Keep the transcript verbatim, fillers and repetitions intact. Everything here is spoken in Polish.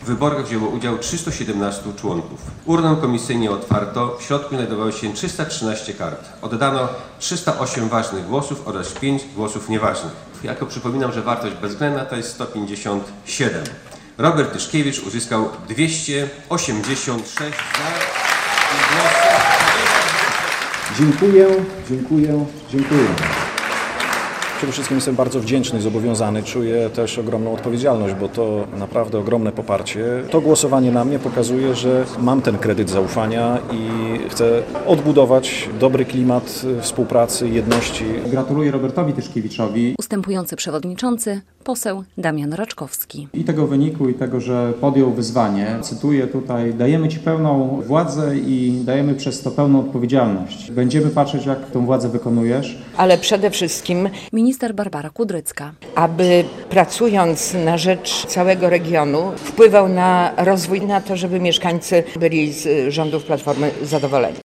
wyborach wzięło udział trzysta siedemnaście członków. Urnę komisyjnie otwarto, w środku znajdowało się trzysta trzynaście kart. Oddano trzysta osiem ważnych głosów oraz pięć głosów nieważnych. Jako przypominam, że wartość bezwzględna to jest sto pięćdziesiąt siedem. Robert Tyszkiewicz uzyskał dwieście osiemdziesiąt sześć głosów. Dziękuję, dziękuję, dziękuję. Przede wszystkim jestem bardzo wdzięczny i zobowiązany. Czuję też ogromną odpowiedzialność, bo to naprawdę ogromne poparcie. To głosowanie na mnie pokazuje, że mam ten kredyt zaufania i chcę odbudować dobry klimat współpracy, jedności. Gratuluję Robertowi Tyszkiewiczowi. Ustępujący przewodniczący, poseł Damian Raczkowski. I tego wyniku, i tego, że podjął wyzwanie. Cytuję tutaj, dajemy Ci pełną władzę i dajemy przez to pełną odpowiedzialność. Będziemy patrzeć, jak tę władzę wykonujesz. Ale przede wszystkim Minister Barbara Kudrycka. aby pracując na rzecz całego regionu wpływał na rozwój, na to, żeby mieszkańcy byli z rządów Platformy zadowoleni.